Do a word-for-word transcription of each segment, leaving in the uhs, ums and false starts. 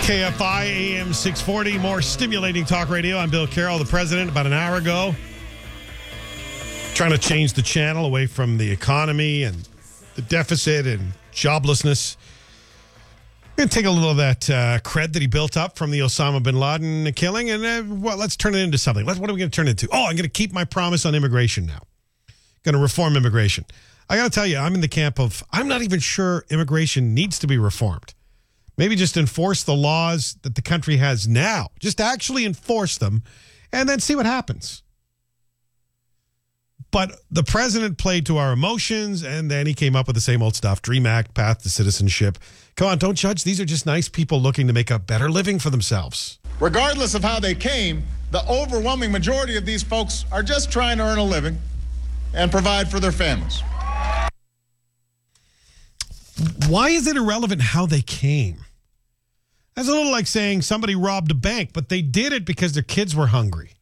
K F I A M six forty, more stimulating talk radio. I'm Bill Carroll, the president, about an hour ago. Trying to change the channel away from the economy and the deficit and joblessness. We're going to take a little of that uh, cred that he built up from the Osama bin Laden killing and uh, well, let's turn it into something. Let's, what are we going to turn it into? Oh, I'm going to keep my promise on immigration now. Going to reform immigration. I got to tell you, I'm in the camp of, I'm not even sure immigration needs to be reformed. Maybe just enforce the laws that the country has now. Just actually enforce them and then see what happens. But the president played to our emotions, and then he came up with the same old stuff. DREAM Act, path to citizenship. Come on, don't judge. These are just nice people looking to make a better living for themselves. Regardless of how they came, the overwhelming majority of these folks are just trying to earn a living and provide for their families. Why is it irrelevant how they came? That's a little like saying somebody robbed a bank, but they did it because their kids were hungry.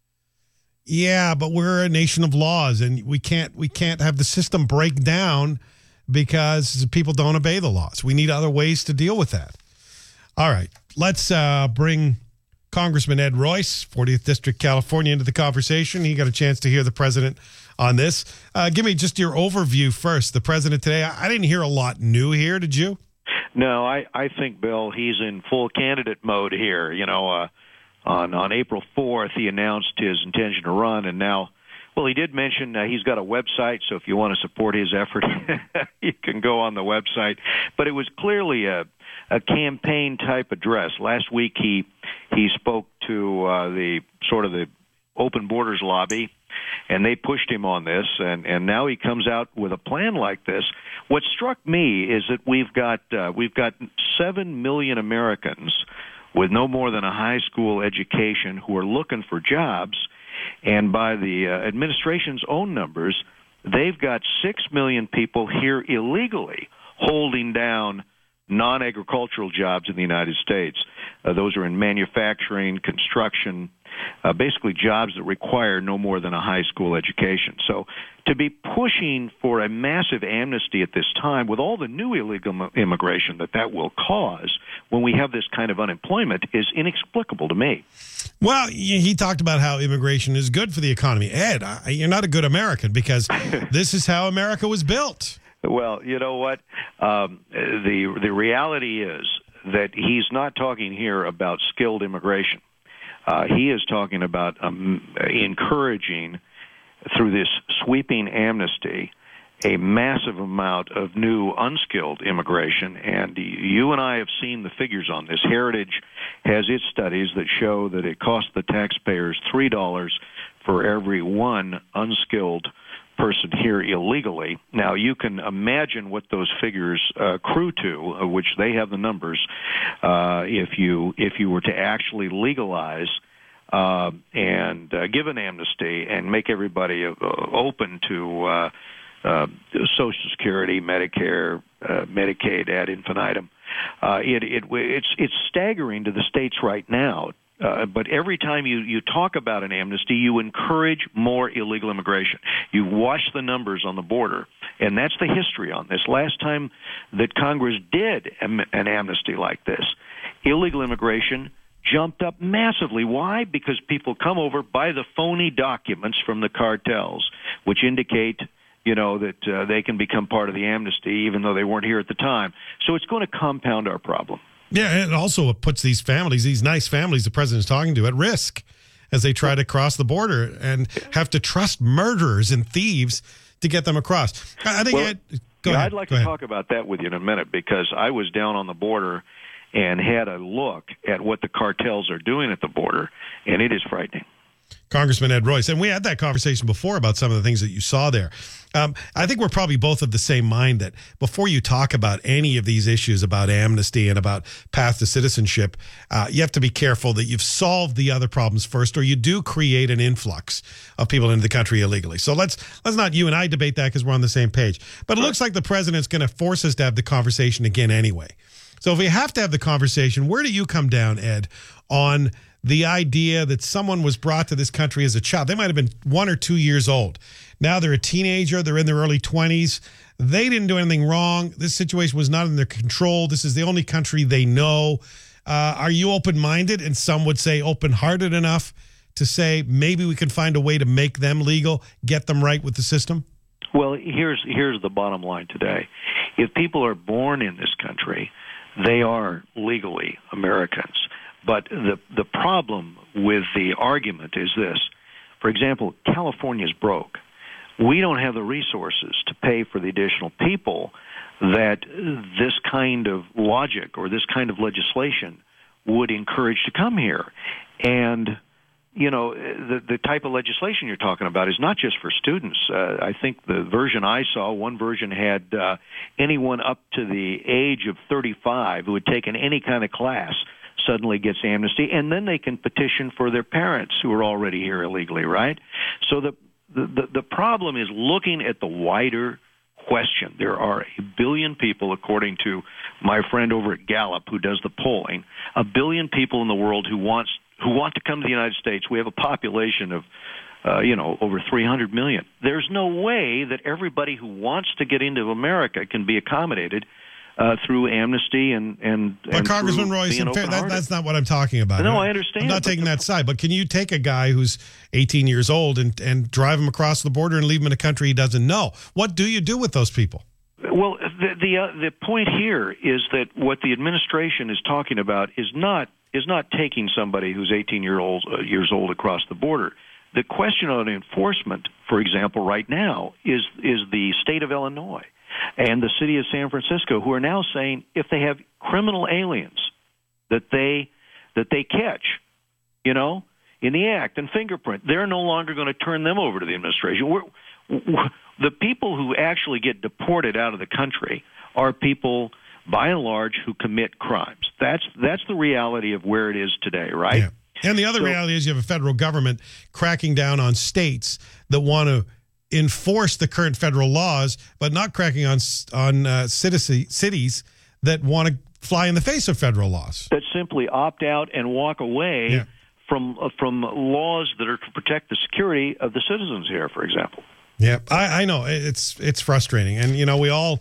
Yeah, but we're a nation of laws, and we can't we can't have the system break down because people don't obey the laws. We need other ways to deal with that. All right, let's uh, bring Congressman Ed Royce, fortieth District, California, into the conversation. He got a chance to hear the president on this. Uh, give me just your overview first. The president today, I, I didn't hear a lot new here, did you? No, I, I think, Bill, he's in full candidate mode here. You know, uh, on, on April fourth, he announced his intention to run, and now, well, he did mention uh, he's got a website, so if you want to support his effort, you can go on the website. But it was clearly a, a campaign-type address. Last week, he he spoke to uh, the sort of the open borders lobby, and they pushed him on this, and, and now he comes out with a plan like this. What struck me is that we've got uh, we've got seven million Americans with no more than a high school education who are looking for jobs, and by the uh, administration's own numbers, they've got six million people here illegally holding down non-agricultural jobs in the United States. Uh, those are in manufacturing, construction, uh, basically jobs that require no more than a high school education. So to be pushing for a massive amnesty at this time with all the new illegal immigration that that will cause when we have this kind of unemployment is inexplicable to me. Well, he talked about how immigration is good for the economy. Ed, you're not a good American because this is how America was built. Well, you know what? Um, the the reality is that he's not talking here about skilled immigration. Uh, he is talking about um, encouraging, through this sweeping amnesty, a massive amount of new unskilled immigration. And you and I have seen the figures on this. Heritage has its studies that show that it costs the taxpayers three dollars for every one unskilled person here illegally. Now, you can imagine what those figures uh, accrue to, uh, which they have the numbers, uh, if you if you were to actually legalize uh, and uh, give an amnesty and make everybody uh, open to uh, uh, Social Security, Medicare, uh, Medicaid ad infinitum. Uh, it, it, it's, it's staggering to the states right now. Uh, but every time you, you talk about an amnesty, you encourage more illegal immigration. You watch the numbers on the border, and that's the history on this. Last time that Congress did an amnesty like this, illegal immigration jumped up massively. Why? Because people come over, buy the phony documents from the cartels, which indicate, you know, that uh, they can become part of the amnesty, even though they weren't here at the time. So it's going to compound our problem. Yeah, and it also puts these families, these nice families the president's talking to, at risk as they try to cross the border and have to trust murderers and thieves to get them across. I think well, it, go yeah, ahead. I'd like go to ahead. talk about that with you in a minute, because I was down on the border and had a look at what the cartels are doing at the border, and it is frightening. Congressman Ed Royce, and we had that conversation before about some of the things that you saw there. Um, I think we're probably both of the same mind that before you talk about any of these issues about amnesty and about path to citizenship, uh, you have to be careful that you've solved the other problems first, or you do create an influx of people into the country illegally. So let's let's not you and I debate that because we're on the same page. But it looks like the president's going to force us to have the conversation again anyway. So if we have to have the conversation, where do you come down, Ed, on the idea that someone was brought to this country as a child? They might have been one or two years old. Now they're a teenager. They're in their early twenties. They didn't do anything wrong. This situation was not in their control. This is the only country they know. Uh, are you open-minded, and some would say open-hearted enough to say maybe we can find a way to make them legal, get them right with the system? Well, here's here's the bottom line today. If people are born in this country, they are legally Americans. But the the problem with the argument is this. For example, California's broke. We don't have the resources to pay for the additional people that this kind of logic or this kind of legislation would encourage to come here. And you know, the the type of legislation you're talking about is not just for students. Uh, I think the version I saw, one version had uh, anyone up to the age of thirty-five who had taken any kind of class suddenly gets amnesty, and then they can petition for their parents who are already here illegally, right? So the the, the, the problem is looking at the wider question. There are a billion people, according to my friend over at Gallup, who does the polling, a billion people in the world who wants who want to come to the United States. We have a population of, uh, you know, over three hundred million. There's no way that everybody who wants to get into America can be accommodated uh, through amnesty and and. But and Congressman Royce, in fair, that, that's not what I'm talking about. No, I understand. I'm not taking that side. But can you take a guy who's eighteen years old and, and drive him across the border and leave him in a country he doesn't know? What do you do with those people? Well, the the, uh, the point here is that what the administration is talking about is not is not taking somebody who's eighteen year old, uh, years old across the border. The question on enforcement, for example, right now is is the state of Illinois and the city of San Francisco, who are now saying if they have criminal aliens that they that they catch, you know, in the act and fingerprint, they're no longer going to turn them over to the administration. We're, we're, the people who actually get deported out of the country are people, by and large, who commit crimes. That's that's the reality of where it is today, right? Yeah. And the other so, reality is you have a federal government cracking down on states that want to enforce the current federal laws, but not cracking on on uh, citizen, cities that want to fly in the face of federal laws. That simply opt out and walk away yeah. from uh, from laws that are to protect the security of the citizens here, for example. Yeah, I, I know it's it's frustrating, and you know we all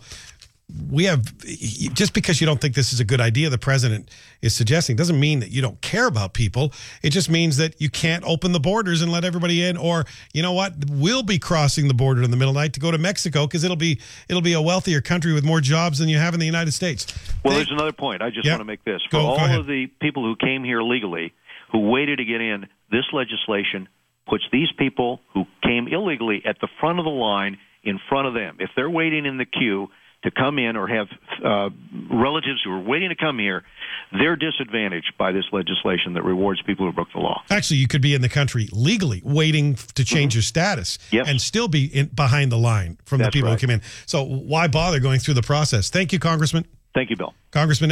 we have just because you don't think this is a good idea, the president is suggesting, doesn't mean that you don't care about people. It just means that you can't open the borders and let everybody in, or you know what, we'll be crossing the border in the middle of the night to go to Mexico because it'll be it'll be a wealthier country with more jobs than you have in the United States. Well, they, there's another point. I just yeah. want to make this for go, all go of the people who came here legally, who waited to get in. This legislation puts these people who came illegally at the front of the line in front of them. If they're waiting in the queue to come in or have uh, relatives who are waiting to come here, they're disadvantaged by this legislation that rewards people who broke the law. Actually, you could be in the country legally waiting to change mm-hmm. your status yes. and still be in, behind the line from That's the people right. who came in. So why bother going through the process? Thank you, Congressman. Thank you, Bill. Congressman